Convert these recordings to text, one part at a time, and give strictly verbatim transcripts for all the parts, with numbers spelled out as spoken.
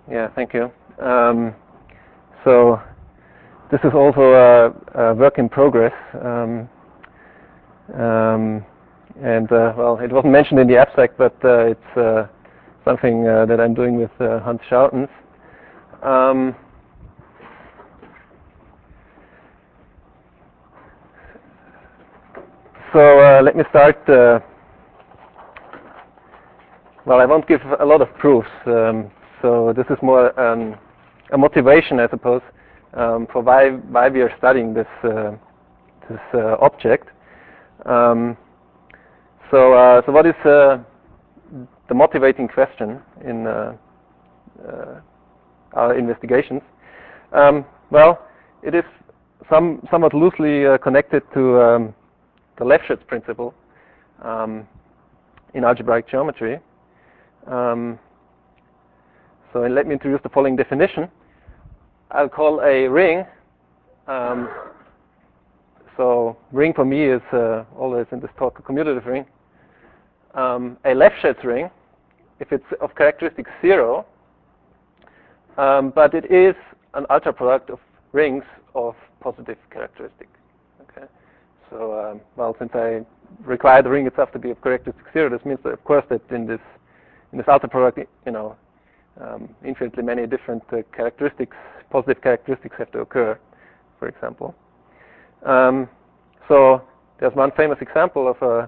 Yeah, thank you. Um, so this is also a, a work in progress, um, um, and uh, well, it wasn't mentioned in the abstract, but uh, it's uh, something uh, that I'm doing with uh, Hans Schoutens. Um, so uh, let me start. Uh, well, I won't give a lot of proofs. Um, so this is more um, a motivation, I suppose, um, for why why we are studying this uh, this uh, object. Um, so uh, so what is uh, the motivating question in uh, uh, our investigations? Um, well, it is some somewhat loosely uh, connected to um, the Lefschetz principle um, in algebraic geometry. Um, so let me introduce the following definition. I'll call a ring. Um, so ring for me is uh, always in this talk a commutative ring. Um, a Lefschetz ring, if it's of characteristic zero, um, but it is an ultra product of rings of positive characteristic. Okay. So um, well, since I require the ring itself to be of characteristic zero, this means that of course that in this in this ultra product, you know, um, infinitely many different uh, characteristics, positive characteristics have to occur, for example. Um, so there's one famous example of a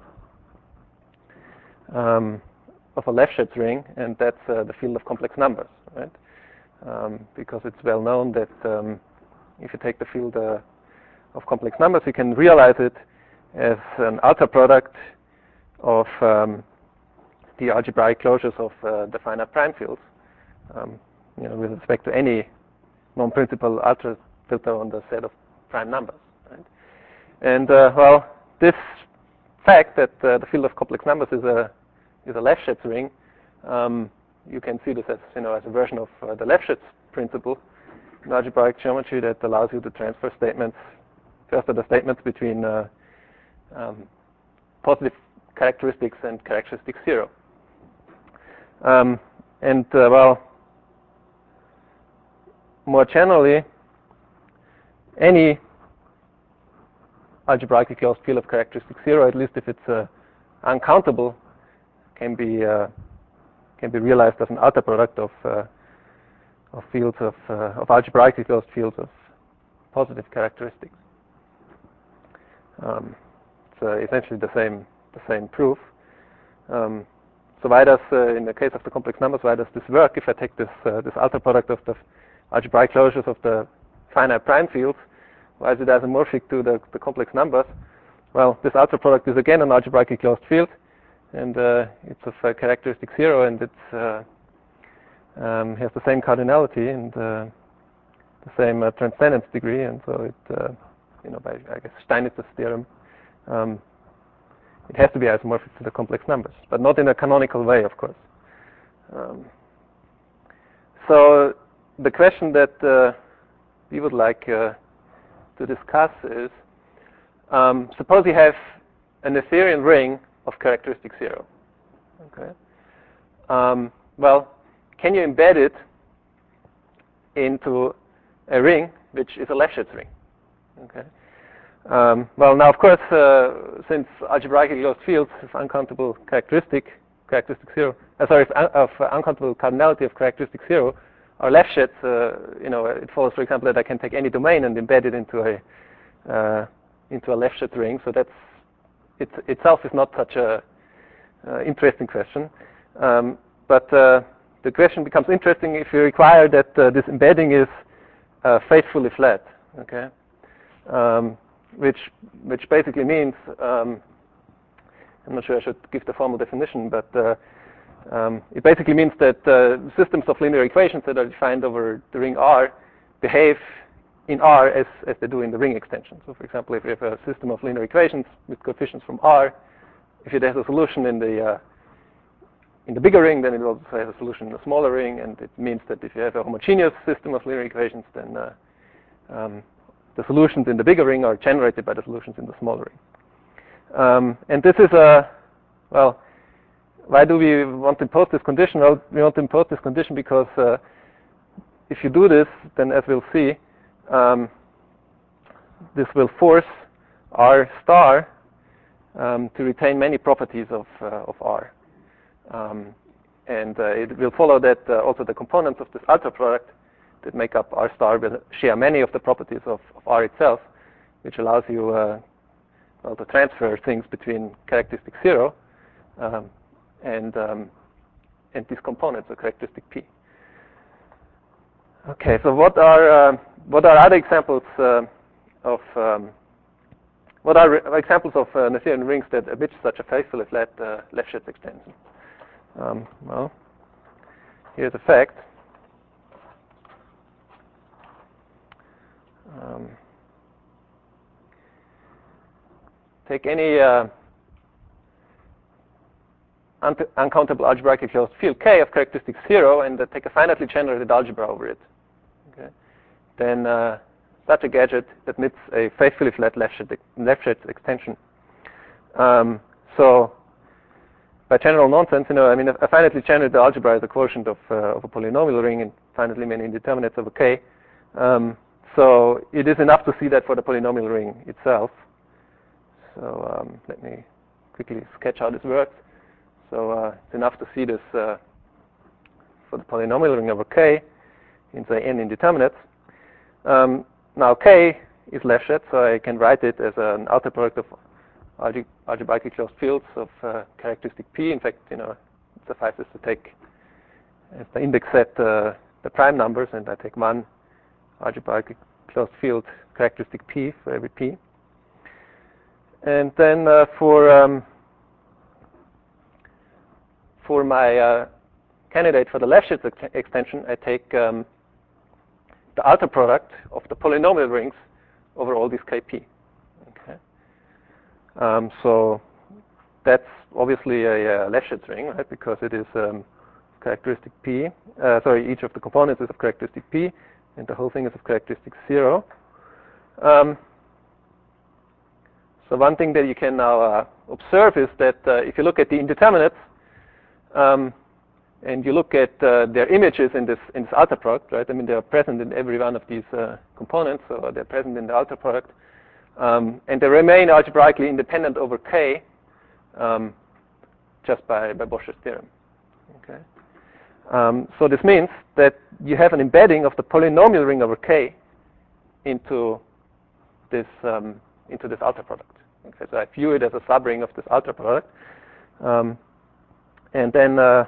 um, of a Lefschetz ring, and that's uh, the field of complex numbers, right? Um, because it's well known that um, if you take the field uh, of complex numbers, you can realize it as an ultra product of um, the algebraic closures of uh, the finite prime fields, um, you know, with respect to any non-principal ultra filter on the set of prime numbers, right? And uh, well, this fact that uh, the field of complex numbers is a is a Lefschetz ring, um, you can see this as you know as a version of uh, the Lefschetz principle in algebraic geometry that allows you to transfer statements. First are the statements between uh, um, positive characteristics and characteristic zero. Um, and uh, well, more generally, any algebraically closed field of characteristic zero, at least if it's uh, uncountable, can be uh, can be realized as an ultra product of uh, of fields of uh, of algebraically closed fields of positive characteristics. Um, it's uh, essentially the same the same proof. Um, so why does, uh, in the case of the complex numbers, why does this work? If I take this uh, this ultra product of the algebraic closures of the finite prime fields, why is it isomorphic to the, the complex numbers? Well, this ultra product is again an algebraically closed field, and uh, it's of uh, characteristic zero, and it uh, um, has the same cardinality and uh, the same uh, transcendence degree, and so it, uh, you know, by I guess Steinitz's theorem, um, it has to be isomorphic to the complex numbers, but not in a canonical way, of course. Um, so the question that uh, we would like uh, to discuss is, um, suppose you have an Noetherian ring of characteristic zero. Okay. Um, well, can you embed it into a ring which is a Lefschetz ring? Okay. Um, well, now of course, uh, since algebraically closed fields have uncountable characteristic, characteristic zero, uh, sorry, of uh, uncountable cardinality of characteristic zero, or Lefschetz, uh, you know, it follows, for example, that I can take any domain and embed it into a uh, into a Lefschetz ring. So that's it itself is not such a uh, interesting question, um, but uh, the question becomes interesting if you require that uh, this embedding is uh, faithfully flat. Okay. Um, which which basically means, um, I'm not sure I should give the formal definition, but uh, um, it basically means that uh, systems of linear equations that are defined over the ring R behave in R as, as they do in the ring extension. So for example, if you have a system of linear equations with coefficients from R, if it has a solution in the uh, in the bigger ring, then it will also have a solution in the smaller ring, and it means that if you have a homogeneous system of linear equations, then uh, um, the solutions in the bigger ring are generated by the solutions in the smaller ring. Um, and this is a, well, why do we want to impose this condition? Well, we want to impose this condition because uh, if you do this, then as we'll see, um, this will force R star um, to retain many properties of, uh, of R. Um, and uh, it will follow that uh, also the components of this alpha product that make up R star will share many of the properties of, of R itself, which allows you uh, well, to transfer things between characteristic zero um, and, um, and these components of characteristic P. Okay, so what are, uh, what are other examples uh, of um, what are examples of uh, Noetherian rings that emit such a faithfully flat uh, Lefschetz extension? Um, well, here's a fact. Um, take any uh, un uncountable algebraically closed field K of characteristic zero and uh, take a finitely generated algebra over it. Okay. Then uh, such a gadget admits a faithfully flat Lefschetz extension. Um, so, by general nonsense, you know, I mean, a finitely generated algebra is a quotient of, uh, of a polynomial ring and finitely many indeterminates over K. Um, so, it is enough to see that for the polynomial ring itself. So, um, let me quickly sketch how this works. So, uh, it's enough to see this uh, for the polynomial ring over K in, say, n indeterminates. Um, now, K is Lefschetz, so I can write it as an outer product of alge algebraically closed fields of uh, characteristic P. In fact, you know, it suffices to take as the index set uh, the prime numbers, and I take one algebraically closed field characteristic P for every P. And then uh, for um, for my uh, candidate for the Lefschetz ex extension, I take um, the outer product of the polynomial rings over all these K P. Okay. Um, so that's obviously a, a Lefschetz ring, right? Because it is um, characteristic P. Uh, sorry, each of the components is of characteristic P, and the whole thing is of characteristic zero. Um, so one thing that you can now uh, observe is that uh, if you look at the indeterminates, um, and you look at uh, their images in this in this outer product, right? I mean, they are present in every one of these uh, components, so they're present in the outer product, um, and they remain algebraically independent over K, um, just by by Bosch's theorem. Okay. Um, so this means that you have an embedding of the polynomial ring over K into this um, into this outer product. Okay. So I view it as a subring of this outer product, um, and then. Uh,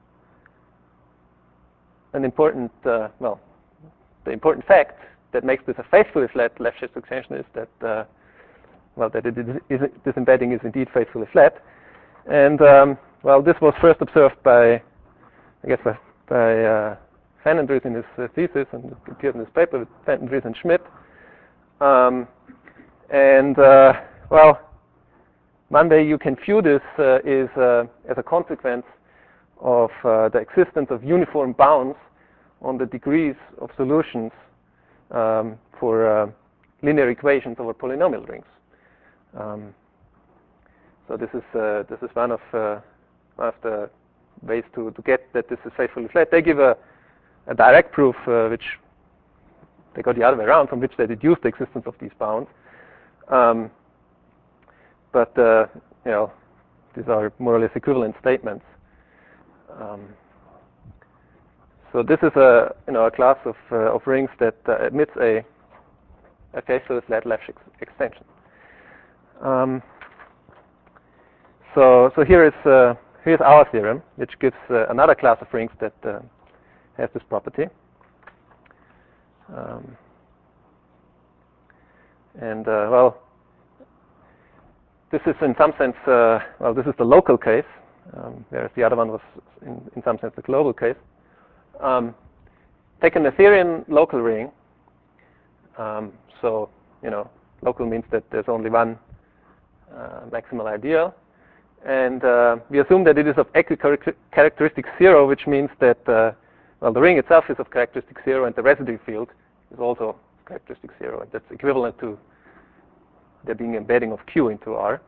An important, uh, well, the important fact that makes this a faithfully flat Lefschetz extension is that, uh, well, that it is, is, this embedding is indeed faithfully flat. And, um, well, this was first observed by, I guess, by, by uh, Van den Dries in his uh, thesis, and it appears in his paper with Van den Dries and Schmidt. Um, and, uh, well, one way you can view this uh, is uh, as a consequence of uh, the existence of uniform bounds on the degrees of solutions um, for uh, linear equations over polynomial rings. Um, so this is uh, this is one of uh, one of the ways to to get that this is faithfully flat. They give a, a direct proof, uh, which they go the other way around, from which they deduce the existence of these bounds. Um, but uh, you know, these are more or less equivalent statements. Um, so this is a you know a class of uh, of rings that uh, admits a a faithfully flat Lefschetz extension. Um, so so here is uh, here's our theorem, which gives uh, another class of rings that uh, has this property. Um, and uh, well, this is in some sense uh, well this is the local case. Um, whereas the other one was, in, in some sense, the global case. Um, take an Noetherian local ring. Um, so, you know, local means that there's only one uh, maximal ideal. And uh, we assume that it is of equi-characteristic zero, which means that, uh, well, the ring itself is of characteristic zero, and the residue field is also characteristic zero. And that's equivalent to there being embedding of Q into R.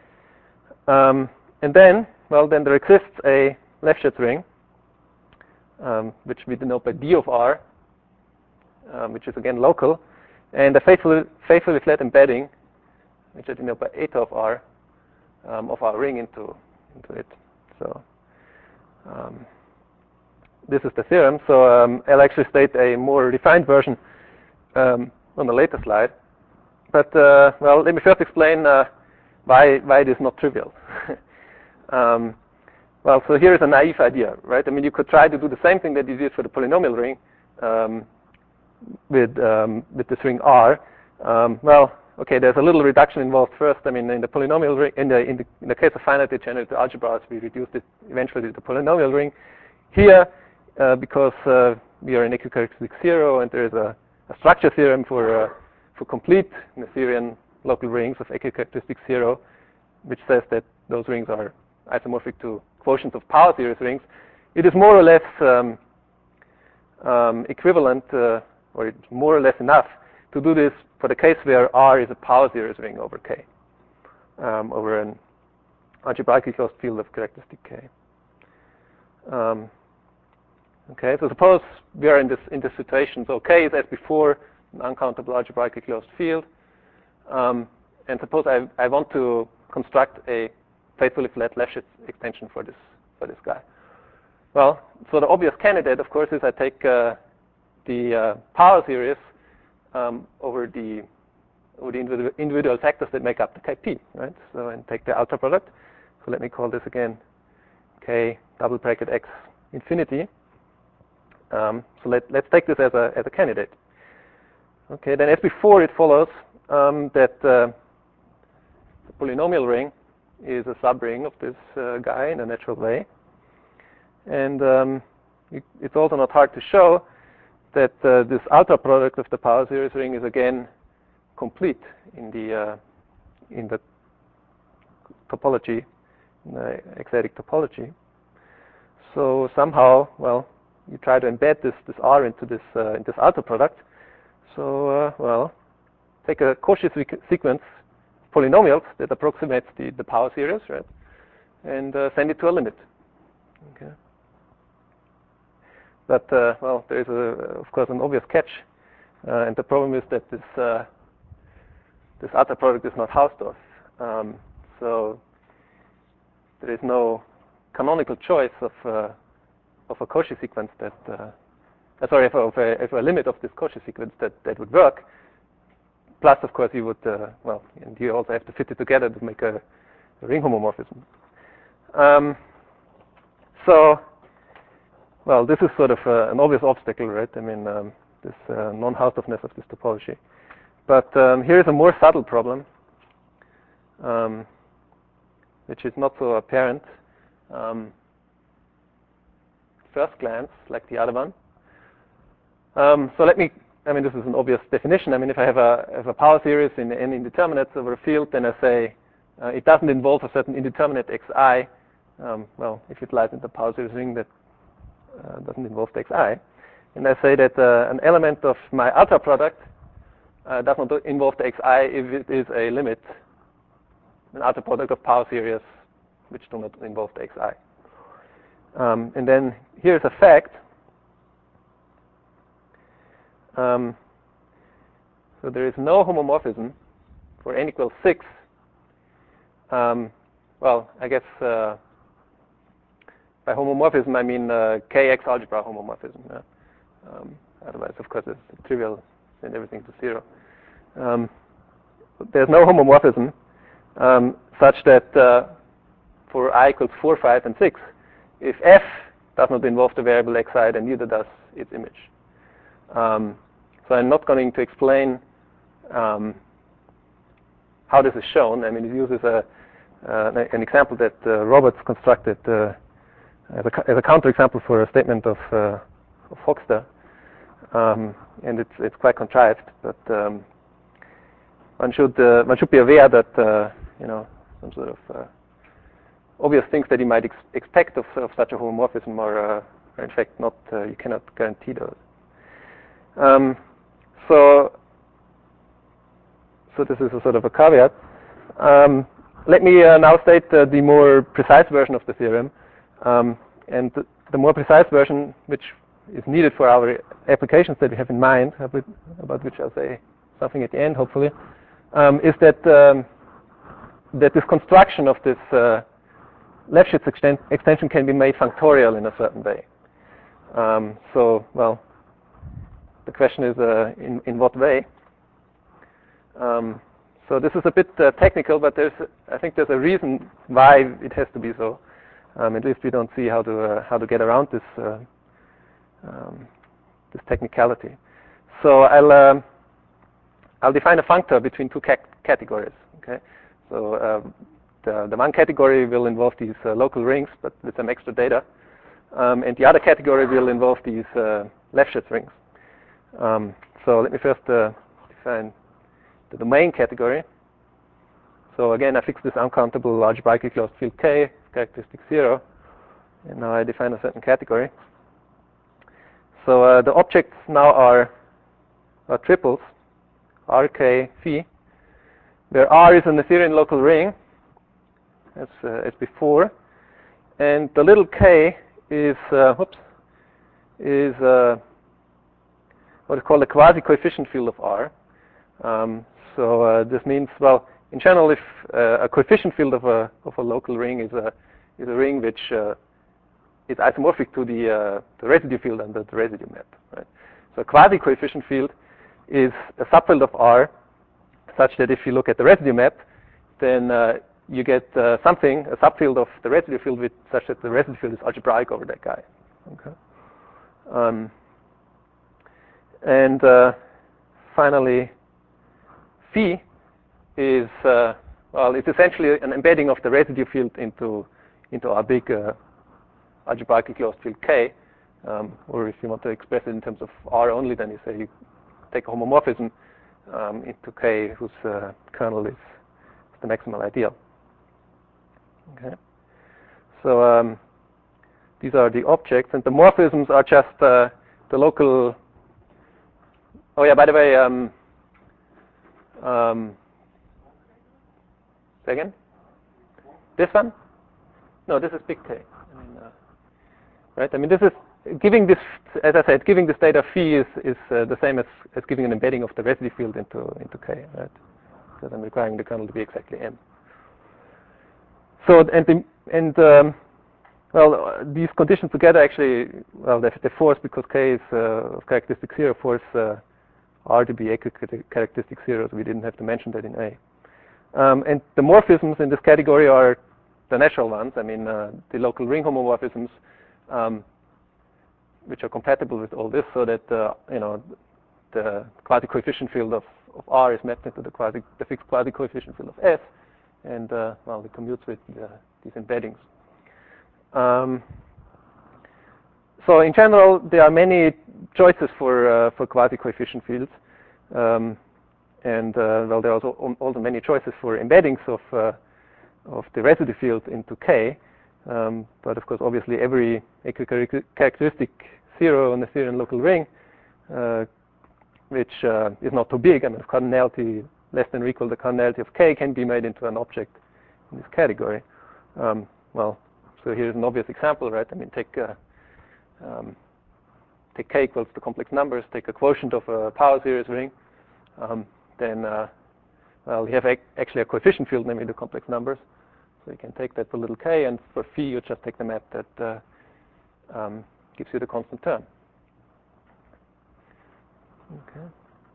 Um, and then, well, then there exists a Lefschetz ring um, which we denote by D of R, um, which is again local, and a faithfully, faithfully flat embedding, which I denote by eta of R, um, of our ring into into it. So um, this is the theorem. So um, I'll actually state a more refined version um, on the later slide. But uh, well, let me first explain uh, why why it is not trivial. um, well, so here is a naive idea, right? I mean, you could try to do the same thing that you did for the polynomial ring um, with um, with this ring R. Um, well, okay, there's a little reduction involved first. I mean, in the polynomial ring, in the in the, in the case of finitely generated algebras, we reduced it eventually to the polynomial ring. Here, uh, because uh, we are in equicharacteristic zero, and there is a, a structure theorem for uh, for complete Noetherian local rings of equicharacteristic zero, which says that those rings are isomorphic to quotients of power series rings. It is more or less um, um, equivalent, uh, or it's more or less enough to do this for the case where R is a power series ring over K, um, over an algebraically closed field of characteristic K. Um, okay, so suppose we are in this in this situation. So K is as before an uncountable algebraically closed field, um, and suppose I I want to construct a faithfully flat Lefschetz extension for this for this guy. Well, so the obvious candidate, of course, is I take uh, the uh, power series um, over the over the individual, individual factors that make up the K P, right? So and take the outer product. So let me call this again K double bracket X infinity. Um, so let let's take this as a as a candidate. Okay, then as before, it follows um, that uh, the polynomial ring is a subring of this uh, guy in a natural way. And um, it, it's also not hard to show that uh, this outer product of the power series ring is again complete in the uh, in the topology, in the exadic topology. So somehow, well, you try to embed this this R into this uh, in this outer product. So uh, well, take a Cauchy sequence of polynomials that approximates the the power series, right, and uh, send it to a limit. Okay. But uh, well, there is a, of course, an obvious catch, uh, and the problem is that this uh, this outer product is not Hausdorff. Um, so there is no canonical choice of uh, of a Cauchy sequence that uh, uh, sorry, of a, of, a, of a limit of this Cauchy sequence that that would work. Plus, of course, you would uh, well, and you also have to fit it together to make a, a ring homomorphism. Um, so. Well, this is sort of uh, an obvious obstacle, right? I mean, um, this uh, non-Hausdorffness of this topology. But um, here is a more subtle problem, um, which is not so apparent um, first glance, like the other one. Um, so let me, I mean, this is an obvious definition. I mean, if I have a, have a power series in n indeterminates over a field, then I say uh, it doesn't involve a certain indeterminate xi. Um, well, if it lies in the power series ring, that Uh, doesn't involve the xi, and I say that uh, an element of my outer product uh, does not involve the xi if it is a limit, an outer product of power series which do not involve the xi. Um, and then here's a fact. Um, so there is no homomorphism for n equals six. Um, well, I guess. Uh, By homomorphism, I mean uh, K X algebra homomorphism. Yeah? Um, otherwise, of course, it's trivial, send everything to zero. Um, there's no homomorphism um, such that uh, for I equals four, five, and six, if F does not involve the variable xi, then neither does its image. Um, so I'm not going to explain um, how this is shown. I mean, it uses a, uh, an example that uh, Roberts constructed uh, As a, as a counterexample for a statement of, uh, of Hochster, um, and it's it's quite contrived. But um, one should uh, one should be aware that uh, you know some sort of uh, obvious things that you might ex expect of, of such a homomorphism are, uh, are in fact not. Uh, you cannot guarantee those. Um, so so this is a sort of a caveat. Um, let me uh, now state uh, the more precise version of the theorem. Um, and the more precise version, which is needed for our applications that we have in mind, about which I'll say something at the end, hopefully, um, is that um, that this construction of this uh, Lefschetz exten extension can be made functorial in a certain way. Um, so, well, the question is uh, in in what way? Um, so this is a bit uh, technical, but there's I think there's a reason why it has to be so. Um, at least we don't see how to uh, how to get around this uh, um, this technicality. So I'll um, I'll define a functor between two ca categories. Okay, so uh, the the one category will involve these uh, local rings, but with some extra data, um, and the other category will involve these uh, Lefschetz rings. Um, so let me first uh, define the domain category. So again, I fix this uncountable algebraically closed field K, characteristic zero, and now I define a certain category. So uh, the objects now are, are triples, R, K, phi, where R is an Noetherian local ring, as, uh, as before, and the little k is, uh, whoops, is uh, what is called a quasi-coefficient field of R. Um, so uh, this means, well, in general, if uh, a coefficient field of a of a local ring is a is a ring which uh, is isomorphic to the uh, the residue field under the residue map, right? So a quasi-coefficient field is a subfield of R, such that if you look at the residue map, then uh, you get uh, something, a subfield of the residue field, with such that the residue field is algebraic over that guy. Okay. Um, and uh, finally, phi is, uh, well, it's essentially an embedding of the residue field into into our big uh, algebraically closed field K. Um, or if you want to express it in terms of R only, then you say you take a homomorphism um, into K whose uh, kernel is the maximal ideal. Okay. So um, these are the objects, and the morphisms are just uh, the local. Oh yeah, by the way. Um, um, Say again? This one? No, this is big K. I mean, uh, right? I mean, this is giving this, as I said, giving this data phi is is uh, the same as, as giving an embedding of the residue field into into K, right? Because I'm requiring the kernel to be exactly M. So and the, and um, well, uh, these conditions together actually, well, they, they force, because K is uh, of characteristic zero, force uh, R to be equicharacteristic zero. So we didn't have to mention that in A. Um, and the morphisms in this category are the natural ones. I mean, uh, the local ring homomorphisms, um, which are compatible with all this, so that uh, you know the quasi-coefficient field of, of R is mapped into the quasi the fixed quasi-coefficient field of S, and uh, well, it commutes with the, these embeddings. Um, so in general, there are many choices for uh, for quasi-coefficient fields. Um, And uh, well, there are also, also many choices for embeddings of uh, of the residue field into K. Um, but of course, obviously, every equicharacteristic zero Noetherian local ring, uh, which uh, is not too big, I mean, cardinality less than or equal to the cardinality of K, can be made into an object in this category. Um, well, so here's an obvious example, right? I mean, take uh, um, take K equals to complex numbers. Take a quotient of a power series ring. Um, then, uh, well, you have ac actually a coefficient field, namely the complex numbers. So you can take that for little k, and for phi, you just take the map that uh, um, gives you the constant term. Okay.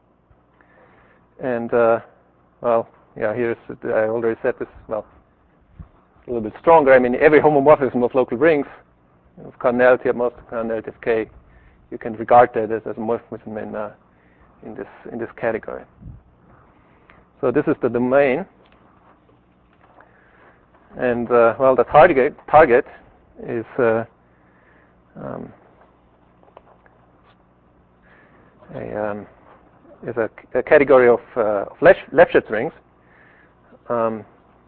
And, uh, well, yeah, here's, I already said this, well, a little bit stronger. I mean, every homomorphism of local rings, of cardinality at most, cardinality of k, you can regard that as, as a morphism in, uh, in this in this category. So this is the domain, and uh, well, the target target is uh, um, a um, is a, a category of, uh, of Lefschetz rings, um,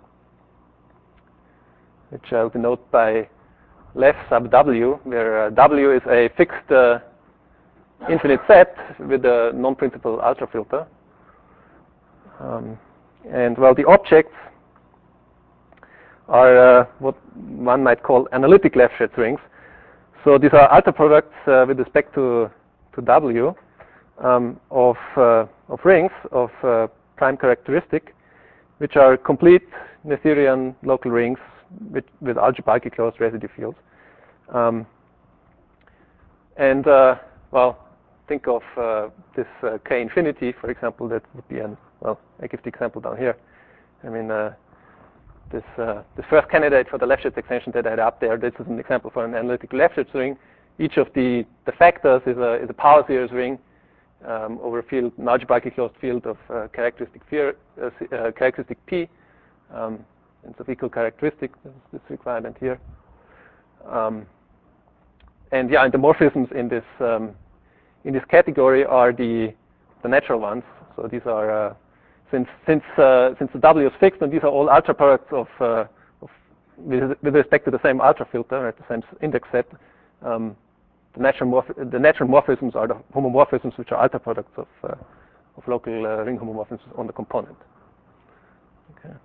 which I'll denote by Lef sub W, where uh, W is a fixed uh, infinite set with a non-principal ultrafilter. Um, and well, the objects are uh, what one might call analytic Lefschetz rings. So these are alpha products uh, with respect to to W um, of uh, of rings of uh, prime characteristic, which are complete Noetherian local rings with, with algebraically closed residue fields. Um, and uh, well, think of uh, this uh, K infinity, for example. That would be an well. I give the example down here. I mean, uh, this uh, the first candidate for the Lefschetz extension that I had up there. This is an example for an analytical Lefschetz ring. Each of the the factors is a is a power series ring um, over a field, an algebraically closed field of uh, characteristic fear, uh, uh, characteristic P, um, and of equal characteristic. This, this requirement here. Um, and yeah, and the morphisms in this um, in this category are the the natural ones. So these are uh, since since uh, since the W is fixed, and these are all ultra products of, uh, of with, with respect to the same ultra filter at the same index set. Um, the natural morph the natural morphisms are the homomorphisms, which are ultra products of uh, of local uh, ring homomorphisms on the component. Okay.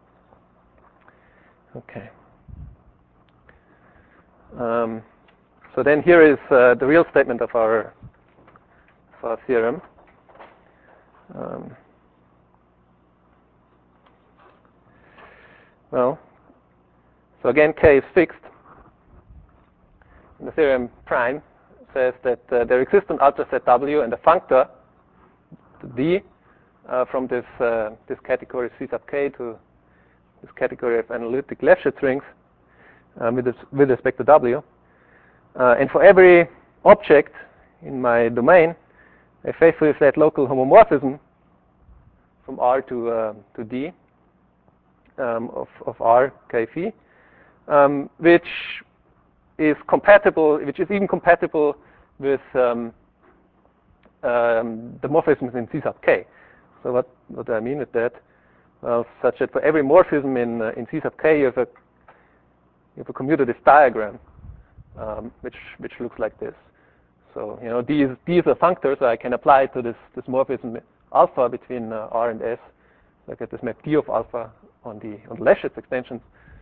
Okay. Um, so then here is uh, the real statement of our, of our theorem. Um, well, so again, K is fixed. And the theorem prime says that uh, there exists an ultra set W and a functor D uh, from this uh, this category C sub K to this category of analytic Lefschetz rings um, with, this, with respect to W. Uh, and for every object in my domain, I faithfully flat local homomorphism from R to uh, to D um, of of R K phi, um, which is compatible, which is even compatible with um, um, the morphisms in C sub K. So what what do I mean with that? Well, such that for every morphism in uh, in C sub K, you have a you have a commutative diagram. Um, which which looks like this. So you know these these are functors, so I can apply to this this morphism alpha between uh, R and S. So I get this map D of alpha on the on the Lefschetz extensions,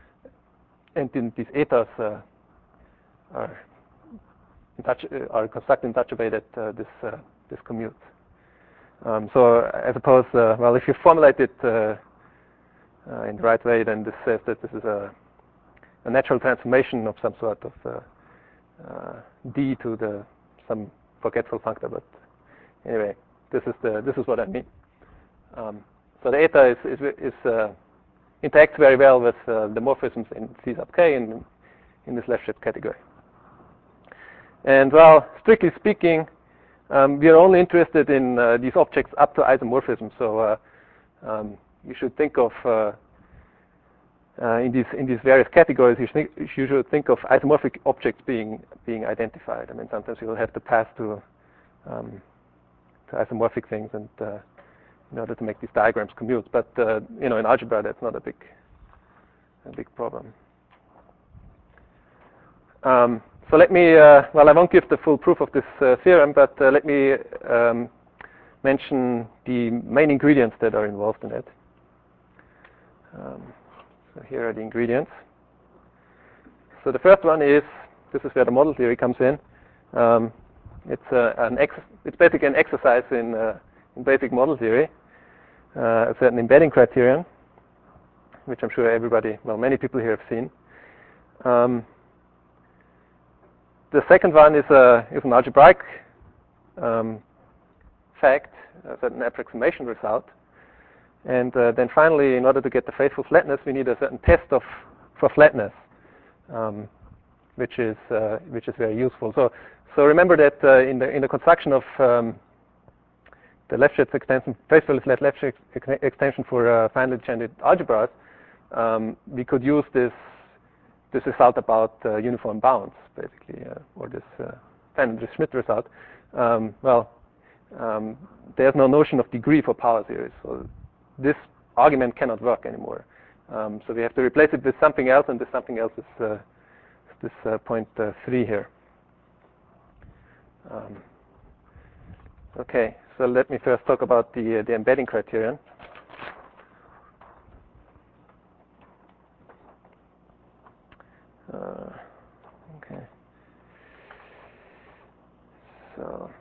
and then these etas uh, are in touch uh, are constructed in such a way that uh, this uh, this commutes. Um, so I suppose uh, well, if you formulate it uh, uh, in the right way, then this says that this is a a natural transformation of some sort of uh, Uh, D to the some forgetful functor, but anyway, this is the this is what I mean. Um, so the eta is is, is uh, interacts very well with uh, the morphisms in C sub K in in this Lefschetz category. And well, strictly speaking, um, we are only interested in uh, these objects up to isomorphism. So uh, um, you should think of uh, Uh, in these in these various categories, you, think, you should think of isomorphic objects being being identified. I mean, sometimes you will have to pass to um, to isomorphic things, and uh, in order to make these diagrams commute. But uh, you know, in algebra, that's not a big a big problem. Um, so let me. Uh, well, I won't give the full proof of this uh, theorem, but uh, let me um, mention the main ingredients that are involved in it. Um, So here are the ingredients. So the first one is, this is where the model theory comes in. Um, it's uh, an ex it's basically an exercise in, uh, in basic model theory, uh, a certain embedding criterion, which I'm sure everybody, well, many people here have seen. Um, the second one is, a, is an algebraic um, fact, a certain approximation result. And uh, then finally, in order to get the faithful flatness, we need a certain test of for flatness, um, which is uh, which is very useful. So so remember that uh, in the in the construction of um, the Lefschetz extension, faithfully flat Lefschetz ex extension for uh, finely generated algebras, um, we could use this this result about uh, uniform bounds, basically, uh, or this uh, Fandel-Schmidt result. Um, well, um, there's no notion of degree for power series. So this argument cannot work anymore. Um, so we have to replace it with something else, and this something else is uh, this uh, point uh, three here. Um, okay, so let me first talk about the uh, the embedding criterion. Uh, okay. So,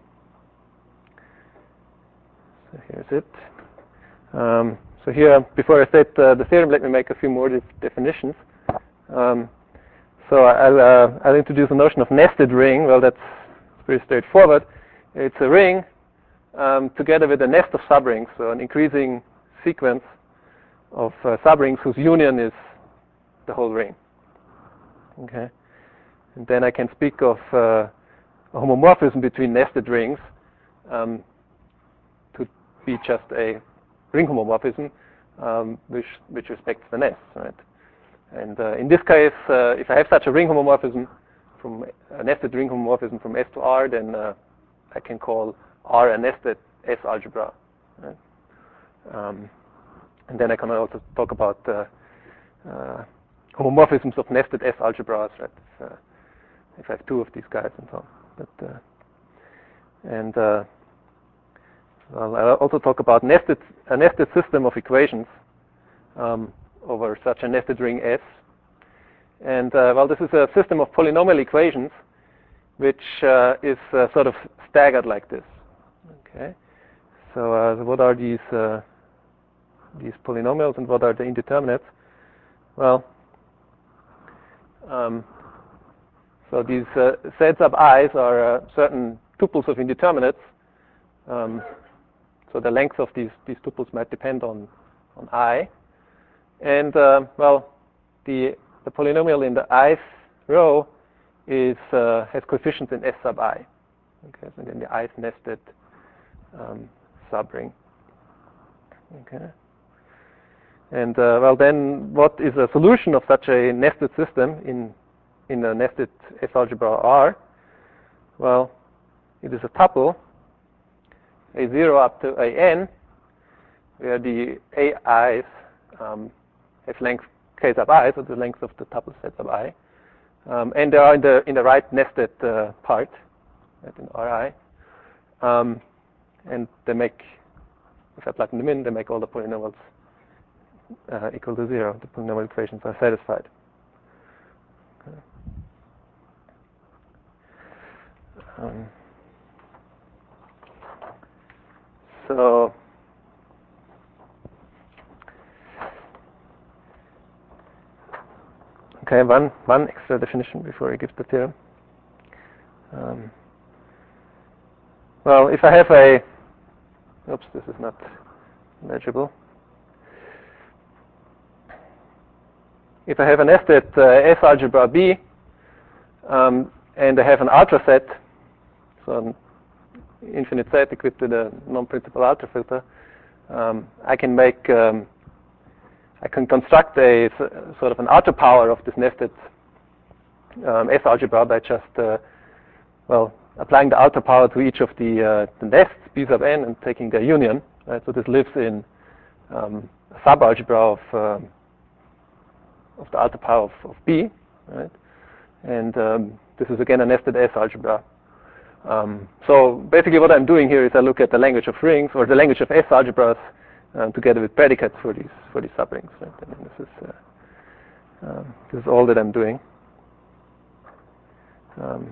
so here's it. Um, so here, before I state uh, the theorem, let me make a few more def definitions. Um, so I'll, uh, I'll introduce the notion of nested ring. Well, that's pretty straightforward. It's a ring um, together with a nest of subrings, so an increasing sequence of uh, subrings whose union is the whole ring. Okay, and then I can speak of uh, a homomorphism between nested rings um, to be just a ring homomorphism um, which, which respects the nest, right? And uh, in this case, uh, if I have such a ring homomorphism from a nested ring homomorphism from S to R, then uh, I can call R a nested S algebra. Right? Um, and then I can also talk about uh, uh, homomorphisms of nested S algebras, right? If, uh, if I have two of these guys and so on. But, uh, and uh, well, I'll also talk about nested a nested system of equations um, over such a nested ring S. And uh, well, this is a system of polynomial equations which uh, is uh, sort of staggered like this. Okay. So uh, what are these uh, these polynomials and what are the indeterminates? Well, um, so these uh, Z sub i's are uh, certain tuples of indeterminates. Um, so the length of these these tuples might depend on on I. And uh, well, the the polynomial in the ith row is uh, has coefficients in S sub I. Okay, so then the ith nested um, subring. Okay. And uh, well, then what is a solution of such a nested system in in a nested S algebra R? Well, it is a tuple a zero up to a n, where the a i's um, have length k sub I, so the length of the tuple Z sub I, um, and they are in the in the right nested uh, part, right, in Ri, um, and they make, if I plug them in, they make all the polynomials uh, equal to zero. The polynomial equations are satisfied. Okay. Um, so. Okay, one, one extra definition before I give the theorem. Um, well, if I have a, oops, this is not legible. If I have a nested uh, S algebra B, um, and I have an ultra set, so an infinite set equipped with a non-principal ultra filter, um, I can make, um, I can construct a sort of an ultra power of this nested um, S algebra by just, uh, well, applying the ultra power to each of the, uh, the nests, B sub n, and taking their union. Right? So this lives in um, a subalgebra of, um, of the ultra power of, of B. Right? And um, this is again a nested S algebra. Um, so basically what I'm doing here is I look at the language of rings, or the language of S algebras, um, together with predicates for these for these subrings. Right? And this is uh, um, this is all that I'm doing. Um,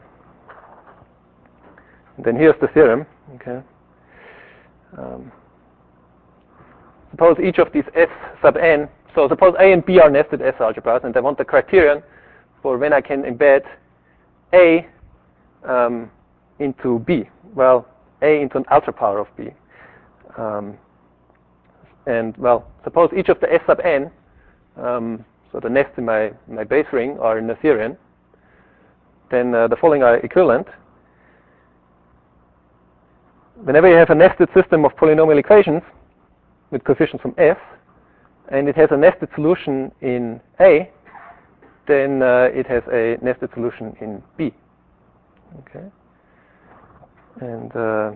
and then here's the theorem. Okay. Um, suppose each of these S sub n. So suppose A and B are nested S algebras, and I want the criterion for when I can embed A um, into B. Well, A into an ultra power of B. Um, and well, suppose each of the S sub n, um, so the nests in my my base ring are Noetherian. Then uh, the following are equivalent. Whenever you have a nested system of polynomial equations with coefficients from S, and it has a nested solution in A, then uh, it has a nested solution in B. Okay. And uh,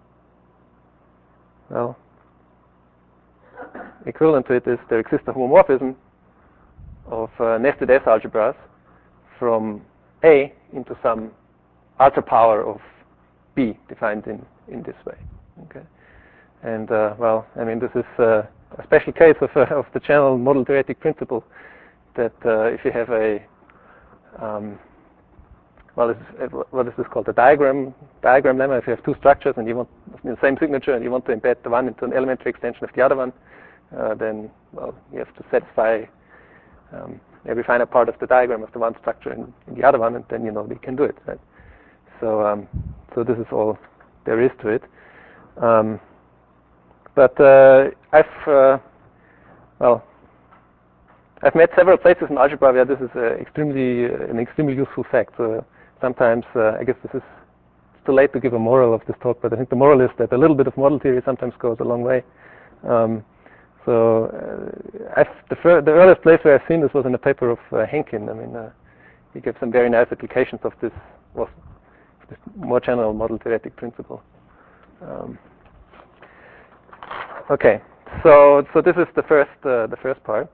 well, equivalent to it is there exists a homomorphism of uh, nested S algebras from A into some ultra power of B defined in, in this way. Okay. And uh, well, I mean, this is uh, a special case of, uh, of the general model theoretic principle that uh, if you have a um, well, it's, what is this called? The diagram diagram lemma. If you have two structures and you want the same signature and you want to embed the one into an elementary extension of the other one, uh, then well, you have to satisfy um, every finite part of the diagram of the one structure in, in the other one, and then you know we can do it. Right? So, um, so this is all there is to it. Um, but uh, I've uh, well. I've met several places in algebra where this is uh, extremely uh, an extremely useful fact. So sometimes, uh, I guess this is it's too late to give a moral of this talk, but I think the moral is that a little bit of model theory sometimes goes a long way. Um, so uh, I've, the, fir the earliest place where I've seen this was in a paper of uh, Henkin. I mean, uh, he gave some very nice applications of this, well, this more general model theoretic principle. Um, okay, so so this is the first uh, the first part.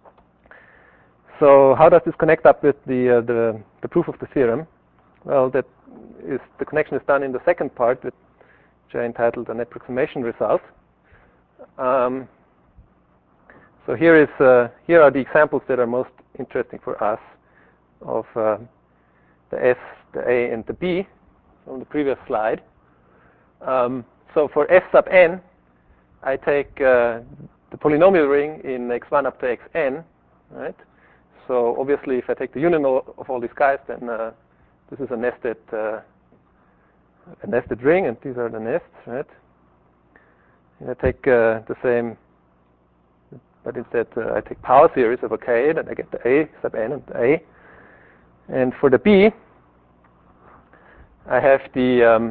So how does this connect up with the, uh, the the proof of the theorem? Well, that is the connection is done in the second part, which I entitled an approximation result. Um, so here is uh, here are the examples that are most interesting for us of uh, the S, the A, and the B from the previous slide. Um, so for S sub n, I take uh, the polynomial ring in x one up to xn, right? So obviously, if I take the union of all these guys, then uh, this is a nested uh, a nested ring, and these are the nests, right? And I take uh, the same, but instead uh, I take power series over K, then I get the A sub n and the A. And for the B, I have the um,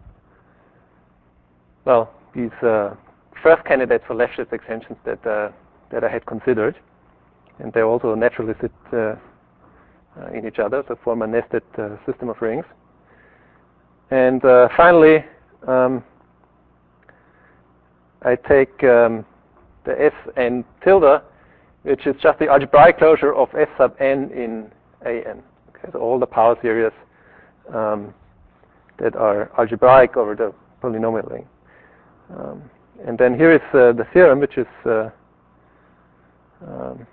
well these uh, first candidates for Lefschetz extensions that uh, that I had considered. And they also naturally sit uh, uh, in each other, so form a nested uh, system of rings. And uh, finally, um, I take um, the S n tilde, which is just the algebraic closure of S sub n in A n. Okay, so all the power series um, that are algebraic over the polynomial ring. Um, and then here is uh, the theorem, which is uh, um,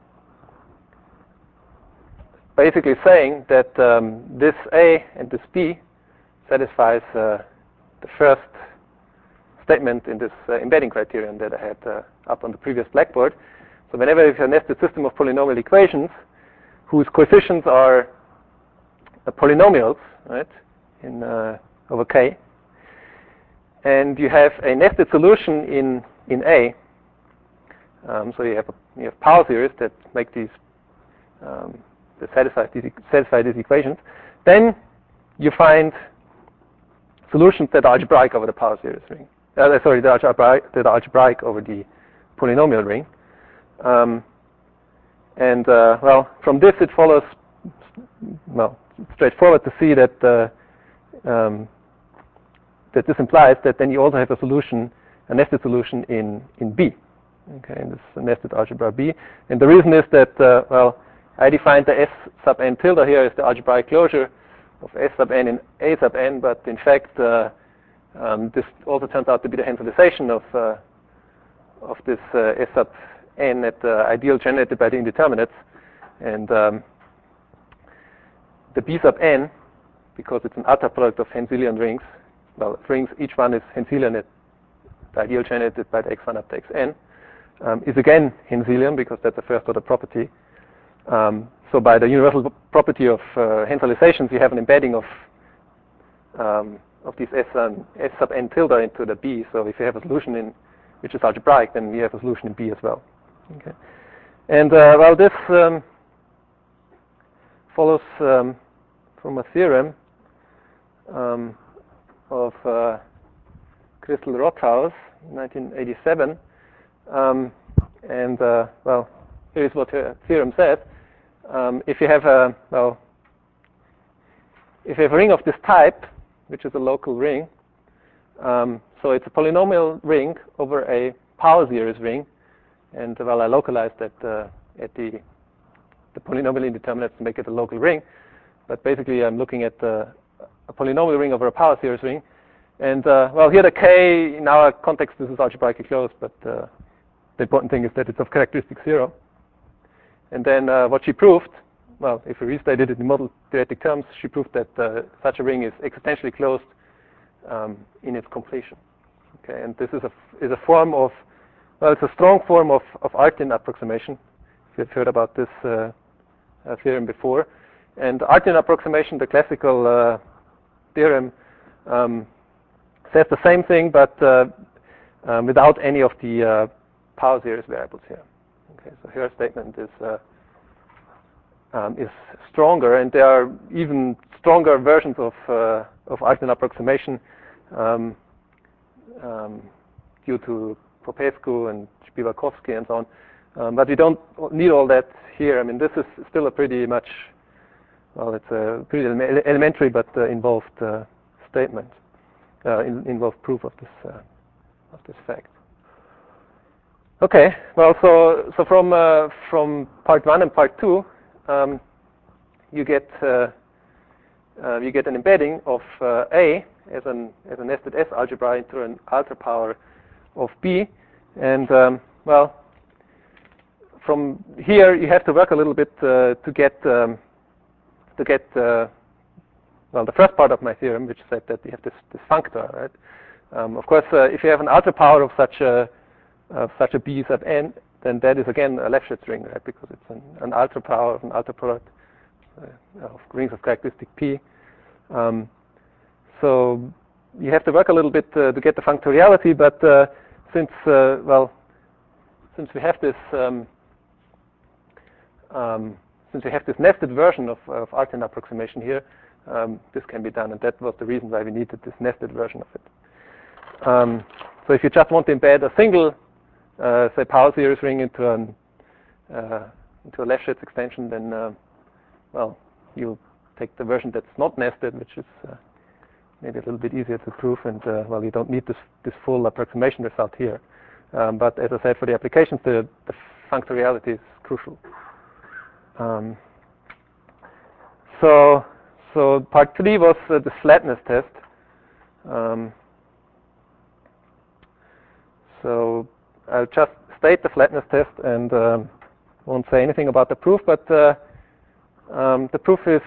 basically saying that um, this A and this B satisfies uh, the first statement in this uh, embedding criterion that I had uh, up on the previous blackboard. So whenever you have a nested system of polynomial equations whose coefficients are uh, polynomials, right, in uh, over K, and you have a nested solution in in A, um, so you have a, you have power series that make these um, that satisfy these, satisfy these equations, then you find solutions that are algebraic over the power series ring. Uh, sorry, that are, algebraic, that are algebraic over the polynomial ring. Um, and uh, well, from this it follows, well, it's straightforward to see that uh, um, that this implies that then you also have a solution, a nested solution in in B. Okay, in this nested algebra B. And the reason is that uh, well, I defined the S sub n tilde here as the algebraic closure of S sub n in A sub n, but in fact, uh, um, this also turns out to be the Henselization of uh, of this uh, S sub n at the ideal generated by the indeterminates, and um, the B sub n, because it's an utter product of Henselian rings. Well, rings each one is Henselian at the ideal generated by the x one up to xn, um, is again Henselian because that's a first order property. Um, so by the universal property of uh, Henselizations, you have an embedding of um, of these S, um, S sub n tilde into the B. So if you have a solution in which is algebraic, then we have a solution in B as well. Okay, and uh, well, this um, follows um, from a theorem um, of uh, Crystal Rockhouse, nineteen eighty-seven, um, and uh, well, here's what the theorem says. Um, if you have a well, if you have a ring of this type, which is a local ring, um, so it's a polynomial ring over a power series ring, and well, I localized that uh, at the the polynomial indeterminates to make it a local ring, but basically I'm looking at uh, a polynomial ring over a power series ring, and uh, well, here the K in our context this is algebraically closed, but uh, the important thing is that it's of characteristic zero. And then uh, what she proved well, if we restated it in model theoretic terms, she proved that uh, such a ring is existentially closed um, in its completion. Okay, and this is a is a form of, well, it's a strong form of of Artin approximation. If you've heard about this uh, uh, theorem before, and Artin approximation, the classical uh, theorem, um, says the same thing, but uh, um, without any of the uh, power series variables here. Okay, so her statement is uh, um, is stronger, and there are even stronger versions of uh, of Artin approximation um, um, due to Popescu and Spivakowski and so on. Um, but we don't need all that here. I mean, this is still a pretty much, well, it's a pretty ele elementary but uh, involved uh, statement, uh, in, involved proof of this uh, of this fact. Okay, well, so so from uh, from part one and part two, um, you get uh, uh, you get an embedding of uh, A as an as a nested S algebra into an ultra power of B, and um, well, from here you have to work a little bit uh, to get um, to get uh, well, the first part of my theorem, which said that you have this this functor, right? Um, of course, uh, if you have an ultra power of such a of such a B sub n, then that is again a Lefschetz ring, right? Because it's an, an ultra power of an ultra product uh, of rings of characteristic P. Um, so you have to work a little bit uh, to get the functoriality, but uh, since uh, well, since we have this um, um, since we have this nested version of, of Artin approximation here, um, this can be done, and that was the reason why we needed this nested version of it. Um, so if you just want to embed a single Uh, say power series ring into an uh, into a Lefschetz extension, then uh, well, you take the version that's not nested, which is uh, maybe a little bit easier to prove, and uh, well, you don't need this this full approximation result here. Um, but as I said, for the applications, the, the functoriality is crucial. Um, so so part three was uh, the flatness test. Um, so I'll just state the flatness test and um, won't say anything about the proof, but uh, um, the proof is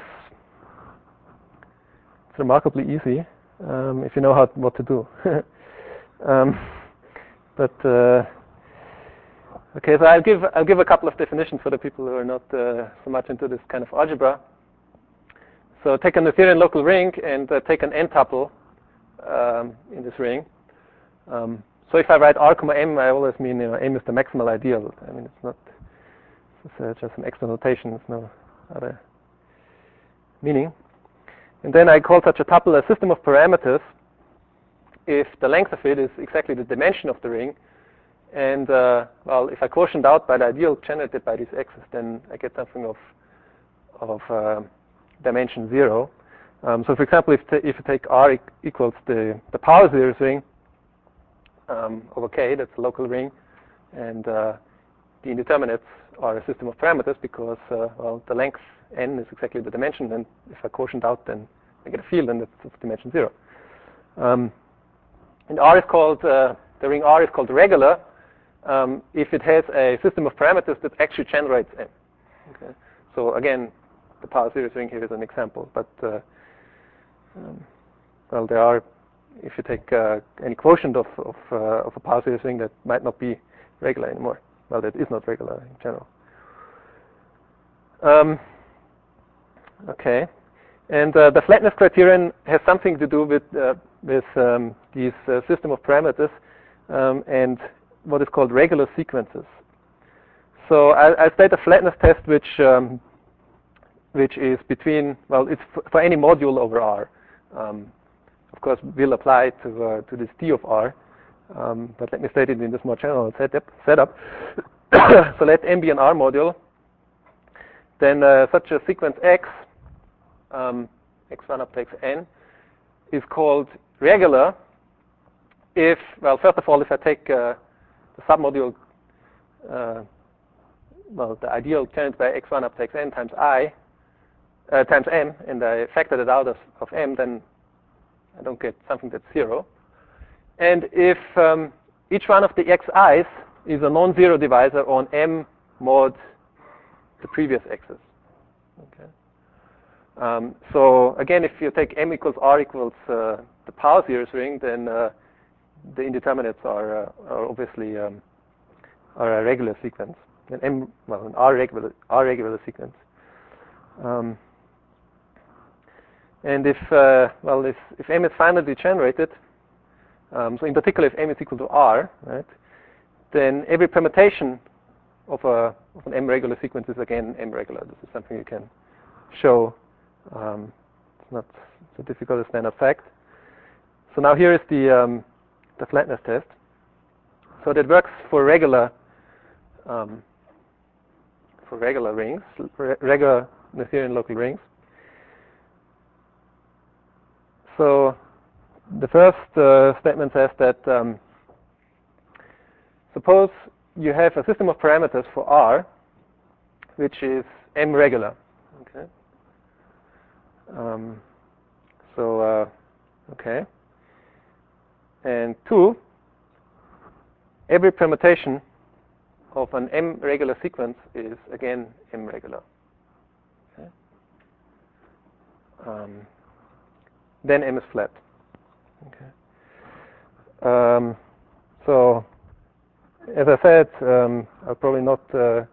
it's remarkably easy um, if you know how what to do. um, but uh, okay, so I'll give I'll give a couple of definitions for the people who are not uh, so much into this kind of algebra. So take a Noetherian local ring and uh, take an n-tuple um, in this ring. Um, So if I write R comma M, I always mean, you know, M is the maximal ideal. I mean, it's not, it's uh, just an extra notation. There's no other meaning. And then I call such a tuple a system of parameters if the length of it is exactly the dimension of the ring. And, uh, well, if I quotient out by the ideal generated by these x's, then I get something of, of uh, dimension zero. Um, so, for example, if, if you take R e equals the, the power series ring, Um, over K, that's a local ring, and uh, the indeterminates are a system of parameters because, uh, well, the length n is exactly the dimension, and if I quotient out, then I get a field, and it's of dimension zero. Um, and R is called, uh, the ring R is called regular um, if it has a system of parameters that actually generates M. Okay? So again, the power series ring here is an example, but uh, um, well, there are, if you take uh, any quotient of of, uh, of a power series ring, that might not be regular anymore. Well, that is not regular in general. Um, okay, and uh, the flatness criterion has something to do with uh, with um, these uh, system of parameters um, and what is called regular sequences. So I, I state a flatness test which um, which is between, well, it's f for any module over R. Um, Of course, will apply to uh, to this D of R, um, but let me state it in this more general setup. setup. So let M be an R module. Then uh, such a sequence X, um, x one up to xn, is called regular if, well, first of all, if I take uh, the submodule, uh, well, the ideal generated by x one up to xn times I, uh, times m, and I factor it out of, of m, then I don't get something that's zero. And if um, each one of the xi's is a non-zero divisor on m mod the previous x's. Okay. Um, so again, if you take M equals R equals uh, the power series ring, then uh, the indeterminates are, uh, are obviously um, are a regular sequence. An M, well, an R regular R regular sequence. Um, and if uh, well, if if M is finitely generated, um, so in particular if M is equal to R, right, then every permutation of a of an M regular sequence is again M regular. This is something you can show. Um, it's not so difficult a standard fact. So now here is the um, the flatness test. So that works for regular um, for regular rings, re regular Noetherian local rings. So the first uh, statement says that um, suppose you have a system of parameters for R, which is M regular. Okay. Um, so uh, okay. And two, every permutation of an M regular sequence is again M regular. Okay. Um, then M is flat. Okay. Um, so as I said, um, I'll probably not. Uh,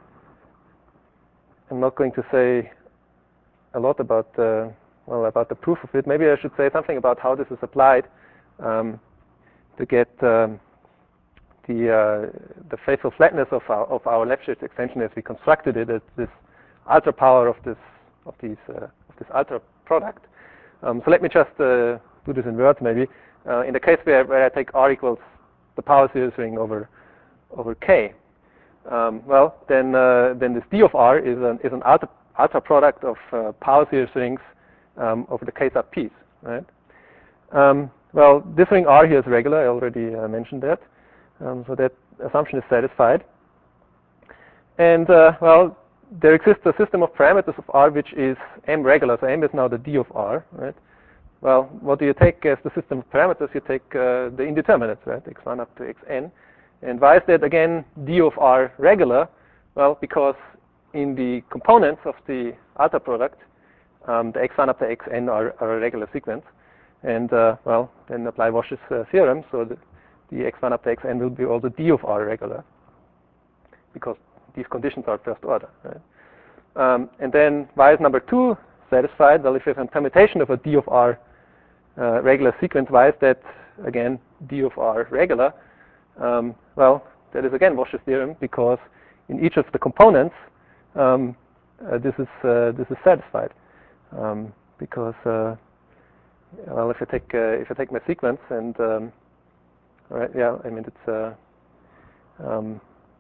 I'm not going to say a lot about uh, well about the proof of it. Maybe I should say something about how this is applied um, to get um, the uh, the faithful flatness of our of our Lefschetz extension as we constructed it as this ultra power of this of these uh, of this ultra product. Um, so let me just uh, do this in words maybe. Uh, in the case where, where I take R equals the power series ring over over K, um, well then uh, then this D of R is an is an ultra ultra product of uh, power series rings um, over the K sub p's, right? Um, well, this ring R here is regular. I already uh, mentioned that, um, so that assumption is satisfied. And uh, well, there exists a system of parameters of R which is M regular. So M is now the D of R, right? Well, what do you take as the system of parameters? You take uh, the indeterminates, right? x one up to xn. And why is that again D of R regular? Well, because in the components of the ultra product, um, the x one up to xn are, are a regular sequence. And uh, well, then apply Wosch's uh, theorem. So the, the x one up to xn will be also D of R regular, because these conditions are first order. Right? Um, and then why is number two satisfied? Well, if you have a permutation of a D of R uh, regular sequence, why is that again D of R regular? Um, well, that is again Wosch's theorem, because in each of the components um, uh, this is uh, this is satisfied. Um, because uh, well, if I take uh, if I take my sequence and um, all right, yeah, I mean it's uh, um,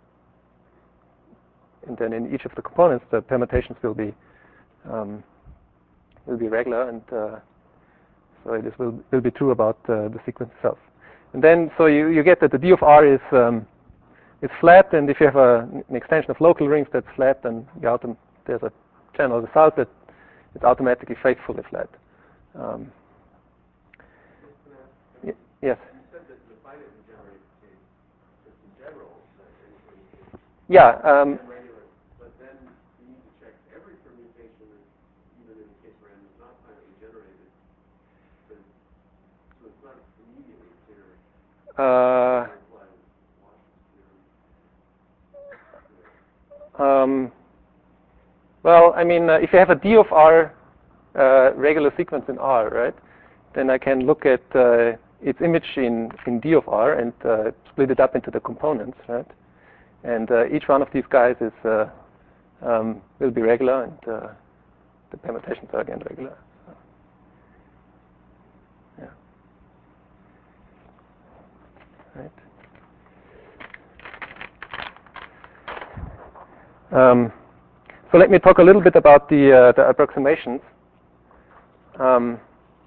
and then in each of the components the permutations will be um, will be regular, and uh, so this will will be true about uh, the sequence itself. And then so you, you get that the D of R is um, is flat, and if you have a, an extension of local rings that's flat, then you autom- there's a general result that it's automatically faithfully flat. Um, y- yes. You said that the finitely generated case, just in general, that anything is Yeah. Um, regular, but then you need to check every permutation, even in the case where n is not finitely generated. But, so it's not immediately clear. uh, um, well, I mean, uh, if you have a D of R uh, regular sequence in R, right, then I can look at uh, its image in, in D of R and uh, split it up into the components, right? And uh, each one of these guys is uh, um, will be regular, and uh, the permutations are again regular. So, yeah. Right. Um, so let me talk a little bit about the uh, the approximations. Um,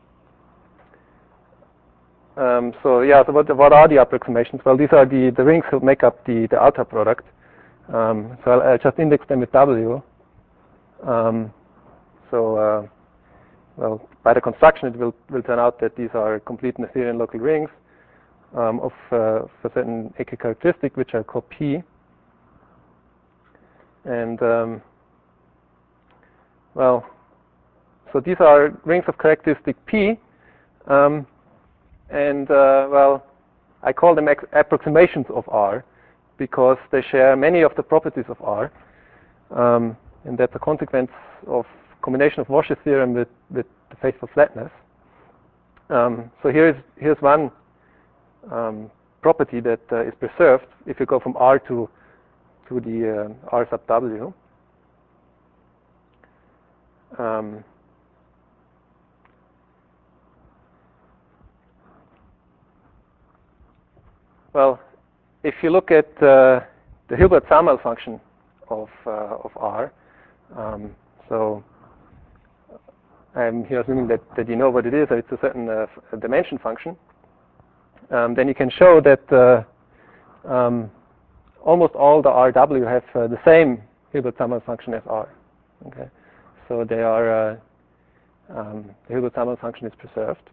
um, so yeah, so what what are the approximations? Well, these are the the rings that make up the the ultra product. Um, so I'll, I'll just index them with W. Um, so uh, well, by the construction, it will will turn out that these are complete Noetherian local rings um, of uh, a certain Ecke characteristic, which I call P. And um, well, so these are rings of characteristic P, um, and uh, well, I call them ex approximations of R because they share many of the properties of R, um, and that's a consequence of combination of Walsh's theorem with, with the faithful flatness. Um, so here's here's one um, property that uh, is preserved if you go from R to to the uh, R sub W. Um, well, if you look at uh, the Hilbert-Samuel function of uh, of R, um, so I'm here assuming that, that you know what it is, that it's a certain uh, dimension function, um, then you can show that uh, um, almost all the R W have uh, the same Hilbert-Samuel function as R. Okay, so they are uh, um, the Hilbert-Samuel function is preserved,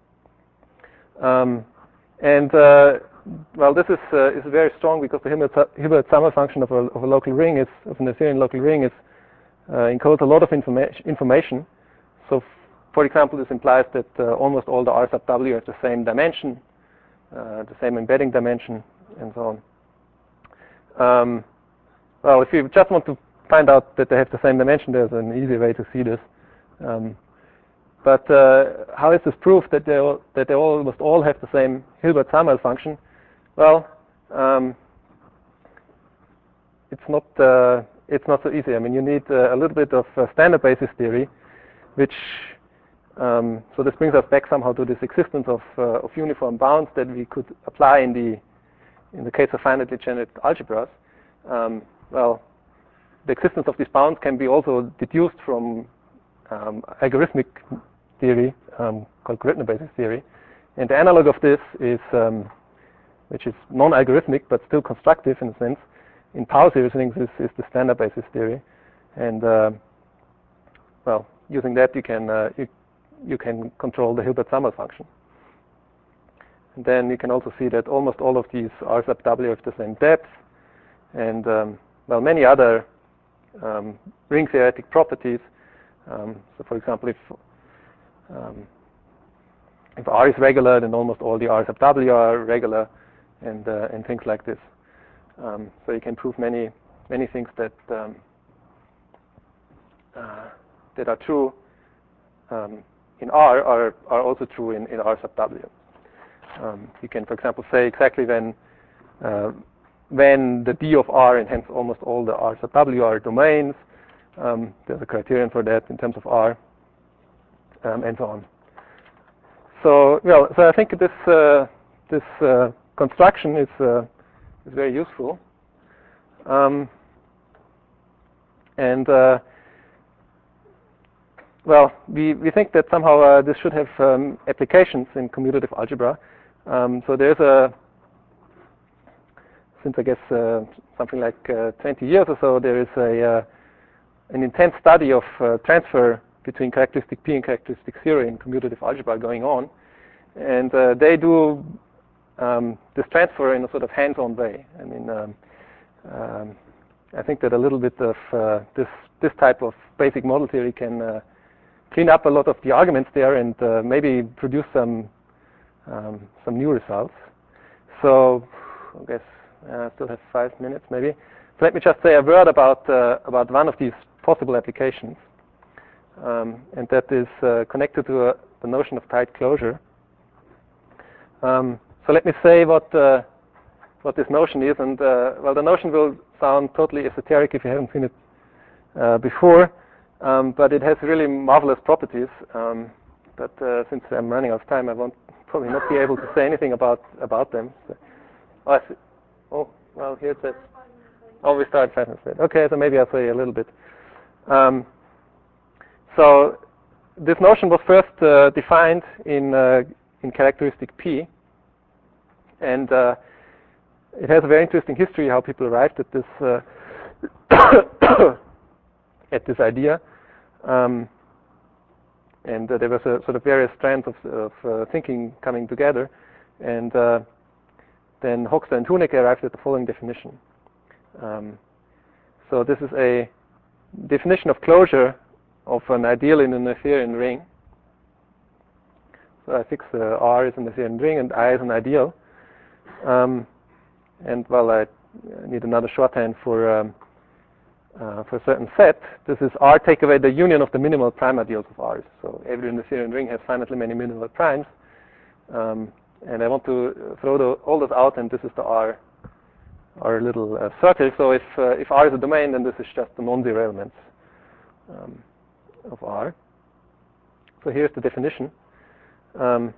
um, and uh, well, this is uh, is very strong because the Hilbert-Samuel function of a, of a local ring is of an Noetherian local ring is uh, encodes a lot of informa information. So, f for example, this implies that uh, almost all the R sub W have the same dimension, uh, the same embedding dimension, and so on. Um, well, if you just want to find out that they have the same dimension, there's an easy way to see this. Um, but uh, how is this proof that they all, that they almost all have the same Hilbert-Samuel function? Well, um, it's not uh, it's not so easy. I mean, you need uh, a little bit of uh, standard basis theory, which um, so this brings us back somehow to this existence of uh, of uniform bounds that we could apply in the in the case of finitely generated algebras. Um, well, the existence of these bounds can be also deduced from um, algorithmic theory um, called Greutner basis theory, and the analog of this is um, which is non-algorithmic but still constructive in a sense in power series rings is, is the standard basis theory, and uh, well, using that you can uh, you, you can control the Hilbert-Samuel function. And then you can also see that almost all of these R sub W have the same depth, and um, well, many other um, ring theoretic properties. Um, so, for example, if um, if R is regular, then almost all the R sub W are regular, and uh, and things like this. Um, so you can prove many many things that um, uh, that are true um, in R are are also true in, in R sub W. Um, you can, for example, say exactly when uh, when the D of R and hence almost all the R sub W are domains. Um, there's a criterion for that in terms of R, um, and so on. So, well, so I think this uh, this uh, construction is uh, is very useful, um, and uh, well, we we think that somehow uh, this should have um, applications in commutative algebra. Um, so there's a since I guess uh, something like uh, twenty years or so, there is a uh, an intense study of uh, transfer between characteristic P and characteristic zero in commutative algebra going on, and uh, they do um, this transfer in a sort of hands-on way. I mean, um, um, I think that a little bit of uh, this this type of basic model theory can uh, clean up a lot of the arguments there and uh, maybe produce some um, some new results. So I guess I uh, still have five minutes maybe. So let me just say a word about uh, about one of these possible applications, um, and that is uh, connected to uh, the notion of tight closure. Um, so let me say what uh, what this notion is, and uh, well, the notion will sound totally esoteric if you haven't seen it uh, before, um, but it has really marvelous properties. Um, but uh, since I'm running out of time, I won't probably not be able to say anything about about them. So, oh, I see. Oh, well, here it says. Oh, we start five minutes later. Okay, so maybe I'll say a little bit. Um, so this notion was first uh, defined in uh, in characteristic P, and uh, it has a very interesting history how people arrived at this uh, at this idea. Um, and uh, there was a sort of various strands of, of uh, thinking coming together, and uh, then Hochster and Hunecke arrived at the following definition. Um, so this is a definition of closure of an ideal in a Noetherian ring. So I fix uh, R is a Noetherian ring and I is an ideal. Um, and well, I need another shorthand for um, uh, for a certain set. This is R take away the union of the minimal prime ideals of R's. So every Noetherian ring has finitely many minimal primes. Um, and I want to throw the, all those out, and this is the R, our little uh, circle. So if uh, if R is a domain, then this is just the non-zero elements um, of R. So here's the definition. Um,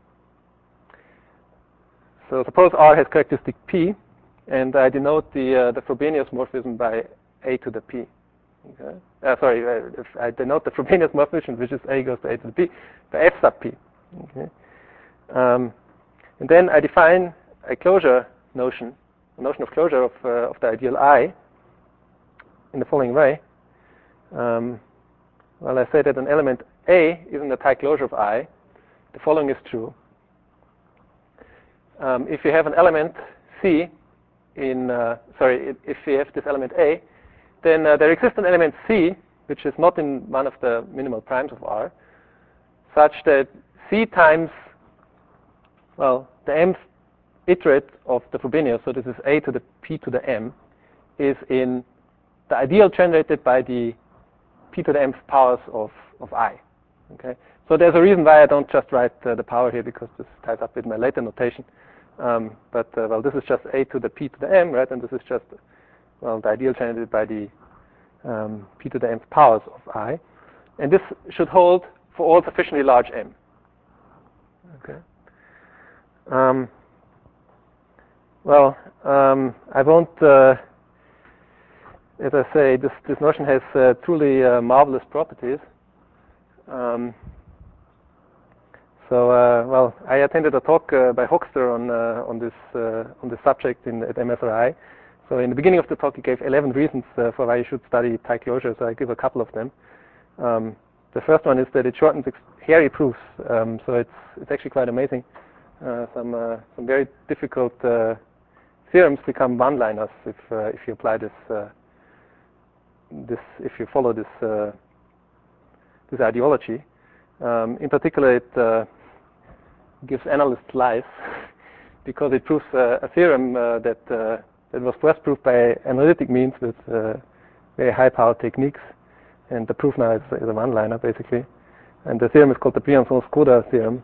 so suppose R has characteristic P, and I denote the uh, the Frobenius morphism by A to the P. Okay? Uh, sorry, uh, if I denote the Frobenius morphism, which is A goes to A to the P, by F sub P. Okay? Um, and then I define a closure notion, a notion of closure of uh, of the ideal I, in the following way. Um, well, I say that an element A is in the Tie closure of I. The following is true. Um, if you have an element C in, uh, sorry, if you have this element A, then uh, there exists an element C, which is not in one of the minimal primes of R, such that C times, well, the mth iterate of the Frobenius, so this is A to the P to the M, is in the ideal generated by the P to the mth powers of, of I. Okay? So there's a reason why I don't just write uh, the power here, because this ties up with my later notation. Um, but, uh, well, this is just A to the P to the M, right? And this is just, well, the ideal generated by the um, P to the mth powers of I. And this should hold for all sufficiently large M. Okay. Um, well, um, I won't, uh, as I say, this, this notion has uh, truly uh, marvelous properties. Um, So, uh, well, I attended a talk uh, by Hochster on uh, on this uh, on this subject in, at M S R I. So, in the beginning of the talk, he gave eleven reasons uh, for why you should study Tie closure. So, I give a couple of them. Um, the first one is that it shortens hairy proofs. Um, so, it's it's actually quite amazing. Uh, some uh, some very difficult uh, theorems become one-liners if uh, if you apply this uh, this if you follow this uh, this ideology. Um, in particular, it uh, gives analysts life because it proves uh, a theorem uh, that uh, that was first proved by analytic means with uh, very high-powered techniques, and the proof now is, is a one-liner basically. And the theorem is called the Briançon-Skoda theorem.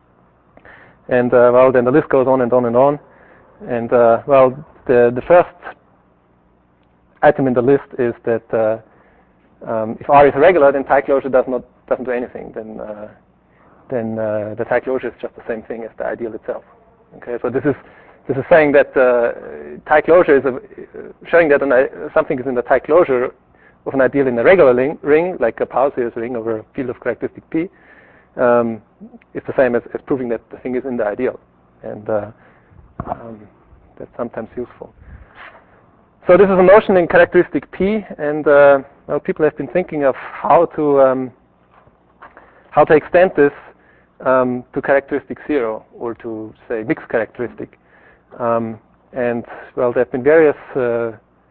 And uh, well, then the list goes on and on and on. And uh, well, the the first item in the list is that uh, um, if R is irregular, then Tie closure does not doesn't do anything. Then uh, then uh, the Tie closure is just the same thing as the ideal itself. Okay, so this is this is saying that uh, Tie closure is a, showing that an, uh, something is in the Tie closure of an ideal in a regular ring, ring like a power series ring over a field of characteristic P. Um, it's the same as, as proving that the thing is in the ideal, and uh, um, that's sometimes useful. So this is a notion in characteristic P, and uh, well, people have been thinking of how to um, how to extend this um, to characteristic zero, or to say mixed characteristic. Um, and well, there have been various uh,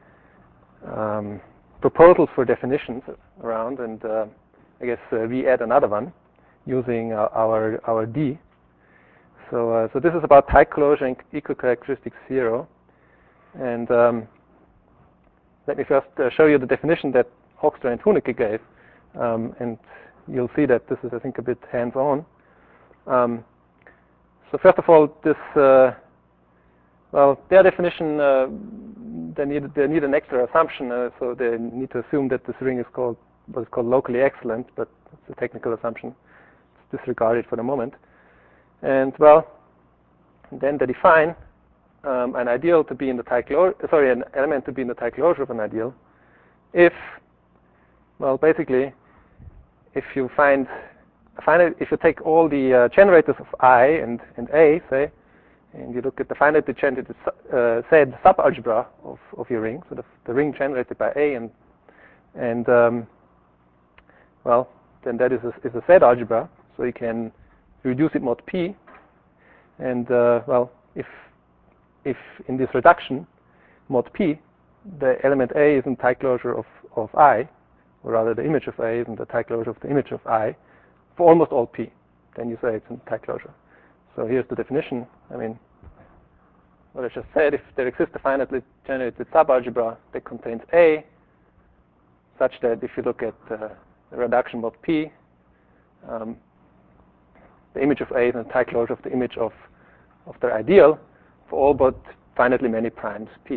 um, proposals for definitions around, and uh, I guess uh, we add another one using uh, our our D. So uh, so this is about Tie closure and equal characteristic zero, and um, let me first uh, show you the definition that Hochster and Hunecke gave, um, and you'll see that this is, I think, a bit hands-on. Um, so first of all, this, uh, well, their definition, uh, they need they need an extra assumption, uh, so they need to assume that this ring is called what is called locally excellent, but it's a technical assumption. It's disregarded for the moment. And well, then they define Um, an ideal to be in the Tie closure, sorry, an element to be in the Tie closure of an ideal, if, well, basically, if you find, find if you take all the uh, generators of I and, and A, say, and you look at the finitely generated uh, said subalgebra of, of your ring, so the, the ring generated by A, and and um, well, then that is a, is a said algebra, so you can reduce it mod P, and uh, well, if if in this reduction, mod P, the element A is in Tie closure of, of I, or rather the image of A is in the tie closure of the image of I, for almost all P. Then you say it's in tie closure. So here's the definition. I mean, what I just said, if there exists a finitely generated subalgebra that contains A, such that if you look at uh, the reduction mod P, um, the image of A is in tie closure of the image of, of their ideal for all but finitely many primes P.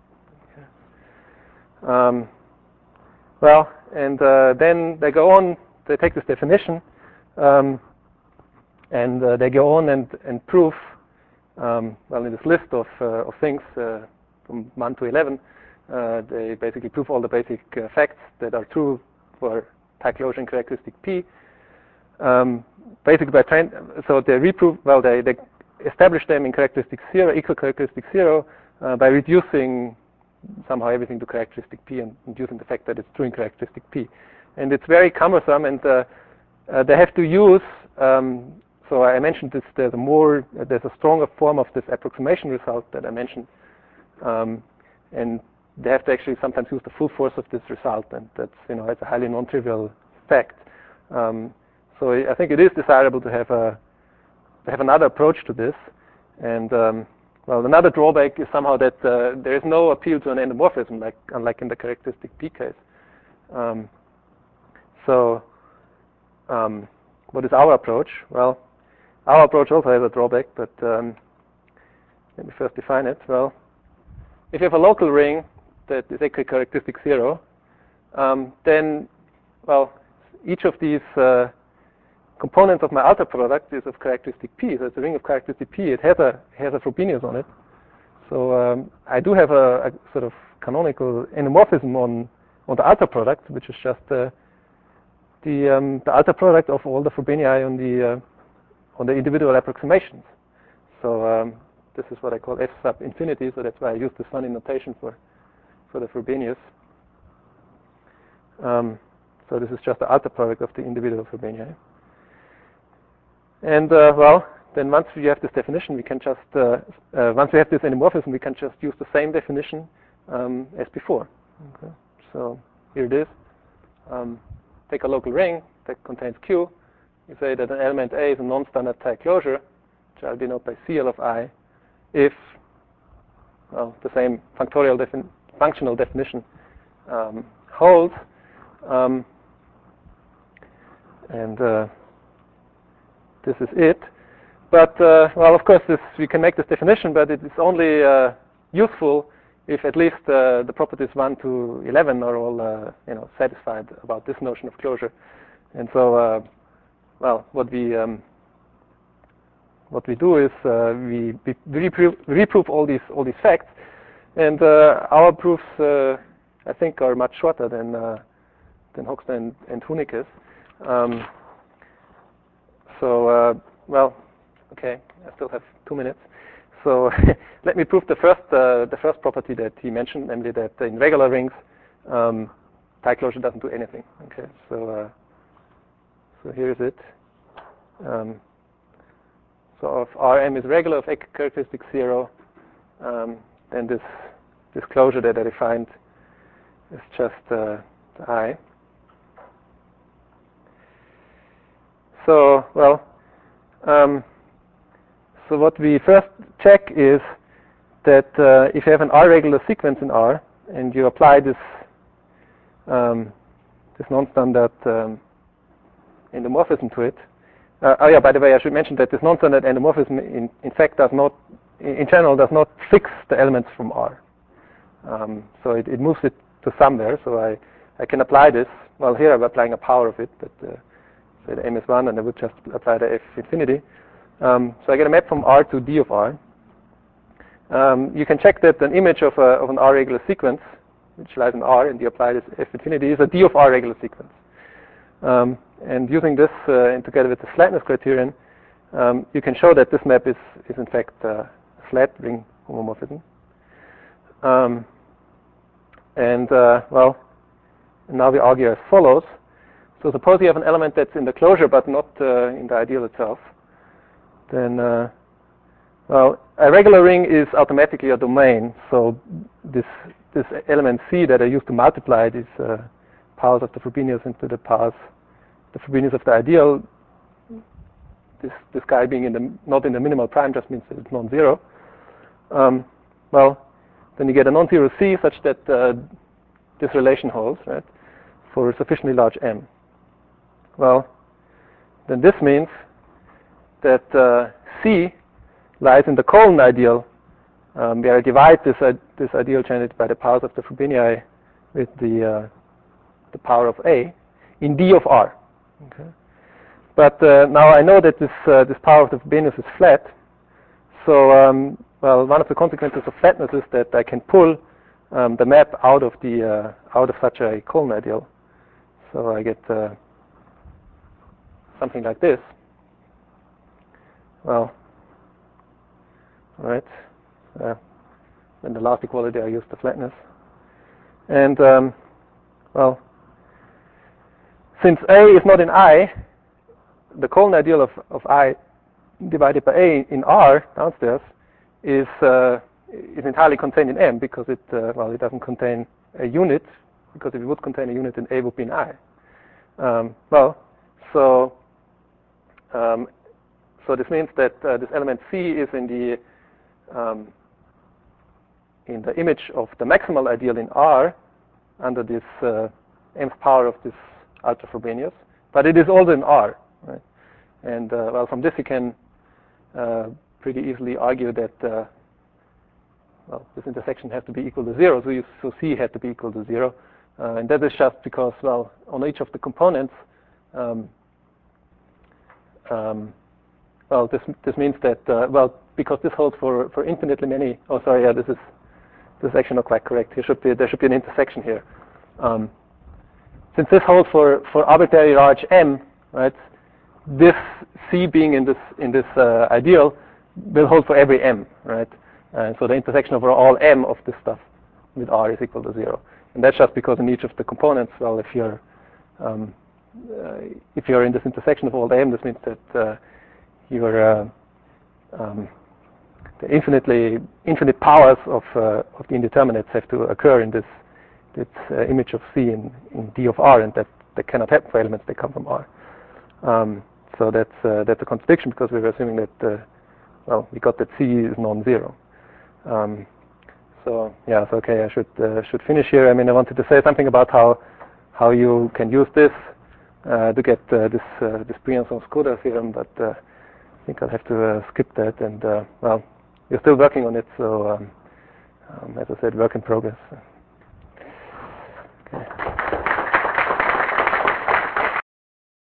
Okay. Um, well, and uh, then they go on, they take this definition, um, and uh, they go on and, and prove, um, well, in this list of, uh, of things uh, from one to eleven, uh, they basically prove all the basic uh, facts that are true for tie closure in characteristic P. Um, basically, by trying, so they reprove, well, they, they establish them in characteristic zero, equal characteristic zero, uh, by reducing somehow everything to characteristic P and using the fact that it's true in characteristic P. And it's very cumbersome, and uh, uh, they have to use, um, so I mentioned this, there's a more, uh, there's a stronger form of this approximation result that I mentioned, um, and they have to actually sometimes use the full force of this result, and that's, you know, it's a highly non-trivial fact. Um, so I think it is desirable to have a, to have another approach to this, and um, well, another drawback is somehow that uh, there is no appeal to an endomorphism, like unlike in the characteristic P case. Um, so, um, what is our approach? Well, our approach also has a drawback, but um, let me first define it. Well, if you have a local ring that is equal characteristic zero, um, then, well, each of these uh, components of my alter product is of characteristic P. So it's a ring of characteristic P. It has a has a Frobenius on it. So um, I do have a, a sort of canonical endomorphism on on the alter product, which is just uh, the um, the alter product of all the Frobenii on the uh, on the individual approximations. So um, this is what I call F sub infinity. So that's why I use this funny notation for for the Frobenius. Um, so this is just the alter product of the individual Frobenii. And uh, well, then once we have this definition, we can just, uh, uh, once we have this endomorphism, we can just use the same definition um, as before. Okay. So here it is. Um, take a local ring that contains Q. You say that an element A is a non-standard tie closure, which I'll denote by C L of I, if, well, the same functorial defin functional definition um, holds. Um, and uh, this is it. But, uh, well, of course, this, we can make this definition, but it is only uh, useful if at least uh, the properties one to eleven are all, uh, you know, satisfied about this notion of closure. And so, uh, well, what we um, what we do is uh, we, we reprove, reprove all these all these facts, and uh, our proofs, uh, I think, are much shorter than uh, than Hoekstra and, and Huneke's. Um, so, uh, well, okay, I still have two minutes. So let me prove the first uh, the first property that he mentioned, namely that in regular rings, um, tie closure doesn't do anything. Okay, so uh, so here is it. Um, so if R M is regular of characteristic zero, um, then this this closure that I defined is just uh, the I. So well. Um, So what we first check is that uh, if you have an R-regular sequence in R and you apply this um, this non-standard um, endomorphism to it. Uh, oh yeah, by the way, I should mention that this non-standard endomorphism in, in fact does not, in general, does not fix the elements from R. Um, so it, it moves it to somewhere. So I, I can apply this. Well, here I'm applying a power of it, but uh, say the M is one, and I would just apply the F infinity. Um, so I get a map from R to D of R. Um, you can check that an image of, a, of an R regular sequence, which lies in R, and you apply this F infinity, is a D of R regular sequence. Um, and using this uh, and together with the flatness criterion, um, you can show that this map is, is in fact uh, a flat ring homomorphism. Um, and uh, well, now we argue as follows. So suppose you have an element that's in the closure but not uh, in the ideal itself. Then, uh, well, a regular ring is automatically a domain. So this this element C that I used to multiply this uh, powers of the Frobenius into the powers, the Frobenius of the ideal. This this guy being in the not in the minimal prime just means that it's non-zero. Um, well, then you get a non-zero C such that uh, this relation holds, right, for a sufficiently large M. Well, then this means that uh, C lies in the Coulomb ideal, um, where I divide this uh, this ideal generated by the powers of the Frobenius with the uh, the power of A in D of R. Okay. But uh, now I know that this uh, this power of the Frobenius is flat. So um, well, one of the consequences of flatness is that I can pull um, the map out of the uh, out of such a Coulomb ideal. So I get uh, something like this. Well, all right. Uh, in the last equality, I used the flatness, and um, well, since A is not in I, the Coulomb ideal of, of I divided by A in R downstairs is uh, is entirely contained in M because it uh, well it doesn't contain a unit, because if it would contain a unit, then A would be in I. Um, well, so um, so this means that uh, this element C is in the um, in the image of the maximal ideal in R under this uh, mth power of this ultra Frobenius, but it is also in R, right? And uh, well, from this you can uh, pretty easily argue that uh, well, this intersection has to be equal to zero, so, you, so C had to be equal to zero, uh, and that is just because, well, on each of the components, um, um, well, this this means that uh, well, because this holds for for infinitely many. Oh, sorry, yeah, this is this is actually not quite correct. Here should be there should be an intersection here. Um, since this holds for for arbitrary large M, right? This C being in this in this uh, ideal will hold for every M, right? And so the intersection over all M of this stuff with R is equal to zero, and that's just because in each of the components, well, if you're um, uh, if you're in this intersection of all the M, this means that uh, your uh, um, the infinitely infinite powers of uh, of the indeterminates have to occur in this this uh, image of C in, in D of R, and that that cannot happen for elements that come from R. Um, so that's uh, that's a contradiction because we were assuming that uh, well we got that C is non-zero. Um, so yeah, so okay, I should uh, should finish here. I mean, I wanted to say something about how how you can use this uh, to get uh, this uh, this Briançon-Skoda theorem, but uh, I think I'll have to uh, skip that. And uh, well, you're still working on it, so um, um, as I said, work in progress. Okay.